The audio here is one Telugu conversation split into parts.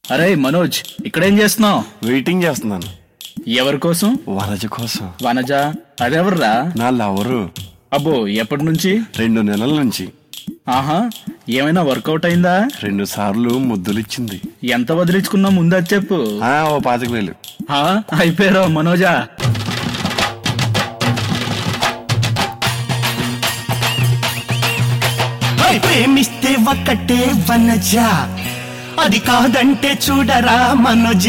అరే మనోజ్, ఇక్కడేం చేస్తున్నావు? వెయిటింగ్ చేస్తున్నాను. ఎవరి కోసం? వనజ కోసం. వనజ? అదెవర్రా? నా లవరు. అబ్బో, ఎప్పటి నుంచి? 2 నెలల నుంచి. ఆహా, ఏమైనా వర్కౌట్ అయిందా? 2 సార్లు ముద్దులిచ్చింది. ఎంత వదిలించుకున్నా ముందు అది చెప్పు. ఓ 25,000. అయిపోయారా మనోజా? ప్రేమిస్తే ఒక్కటే వనజ, అది కాదంటే చూడరా మనోజ.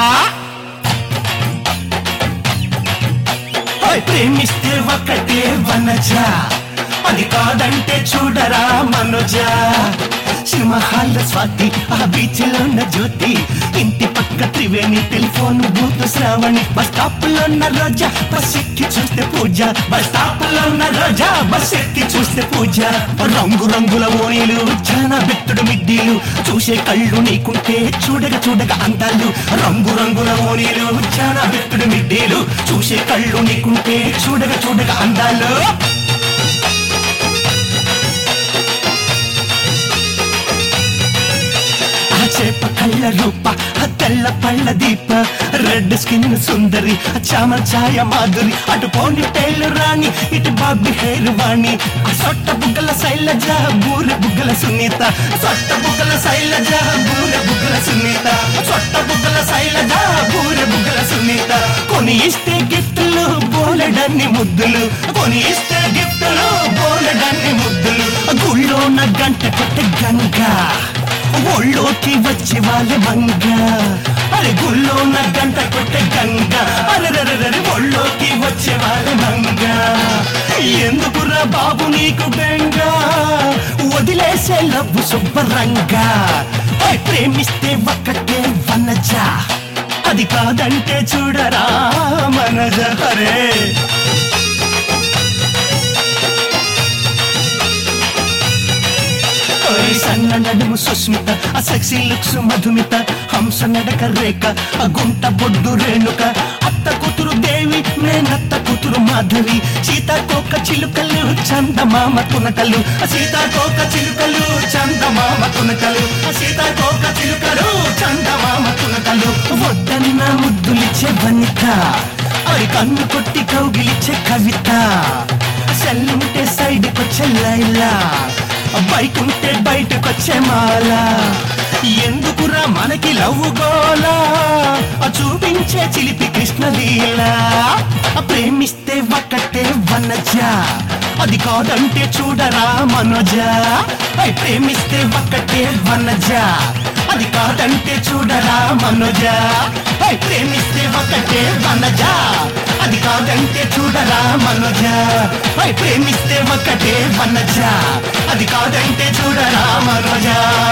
ప్రేమిస్తే ఒక్కటే వనజ, అది కాదంటే చూడరా మనోజ. సింహాల స్వాతి, ఆ బీచ్ లో ఉన్న జ్యోతి, ఇంటి పక్క Triveni, telephone booth Shravani, bus stop లో ఉన్న రోజా, బస్ ఎక్కి చూస్తే పూజ. బస్ స్టాప్ లో ఉన్న రోజా, బస్ ఎక్కి చూస్తే పూజ. రంగు రంగుల ఓణీలు, చాలా బెత్తుడు మిడ్డీలు, చూసే కళ్ళు నీకుంటే చూడగా చూడగా అందాలు. రంగు రంగుల ఓణీలు, చాలా బెత్తుడు మిడ్డీలు, చూసే కళ్ళు నీకుంటే చూడగా చూడగా అందాలు. చేప కళ్ళ రూప, తెల్ల పళ్ళ దీప, రెడ్ స్కిన్ సుందరి, చామ ఛాయ మాధురి, అటు పోని టైలు రాణి, ఇటు బాబి హెయిర్ వాణి. సొట్ట బుగ్గల శైలజ, బూరె బుగ్గల సునీత, సొట్ట బుగ్గల శైలజ, బూరె బుగ్గల సునీత, సొట్ట బుగ్గల శైలజ, బూరె బుగ్గల సునీత. కొని ఇస్తే గిఫ్టులు బోలెడన్ని ముద్దులు, కొని ఇస్తే గిఫ్టులు బోలెడన్ని ముద్దులు. గుళ్ళోన గంట కొట్టే గంగా, ఒళ్ళోకి వచ్చి వాళ్ళ మంగ. అరే గుళ్ళోన గంట కొట్టే గంగ, అరే ఒళ్ళోకి వచ్చే వాళ్ళ మంగ. ఎందుకురా బాబు నీకు బెంగ, వదిలేసే లవ్వు శుభ్రంగా. ప్రేమిస్తే ఒక్కటే వనజ, అది కాదంటే చూడరా మనజ. హరే సన్న నడుము సుస్మిత, ఆ సెక్సీ లుక్స్ మధుమిత, హంస నడక రేఖ, ఆ గుంట బొడ్డు రేణుక, అత్త కూతురు దేవి, మేనత్త కూతురు మాధవి, సీతాకోక చిలుకలు చందమామ తునకలు, సీతాకోక చిలుకలు చందమామ తునకలు, సీతాకోక చిలుకలు చందమామ తునకలు. వద్దన్న ముద్దులిచ్చే వనిత, అది కన్ను కొట్టి కౌగిలిచ్చే కవిత, సెల్లుంటే సైడ్కొచ్చే లైలా, బైక్ ఉంటే బయటకొచ్చే మాల. ఎందుకురా మనకి లవ్వు గోలా, చూపించే చిలిపి కృష్ణలీల. ప్రేమిస్తే ఒక్కటే వనజ, అది కాదంటే చూడరా మనోజ. ప్రేమిస్తే ఒక్కటే వనజ, అది కాదంటే చూడరా మనోజ. ప్రేమిస్తే ఒక్కటే వనజ, అది కాదంటే చూడరా మనోజ. ప్రేమిస్తే ఒక్కటే వనజ, అది కాదంటే చూడరా మనోజ.